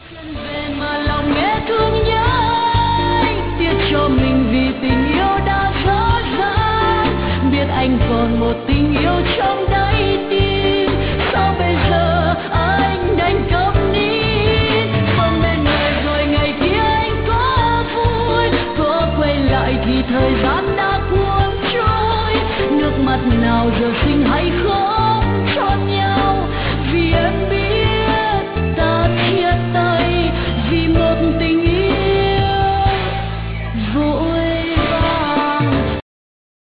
Về mà lòng nghe thương nhớ anh, tiếc cho mình vì tình yêu đã dở dang. Biết anh còn một tình yêu trong đáy tim, sao bây giờ anh đành câm nín. Không bên người rồi ngày kia anh có vui, có quay lại thì thời gian đã cuốn trôi. Nước mắt nào giờ xinh hay không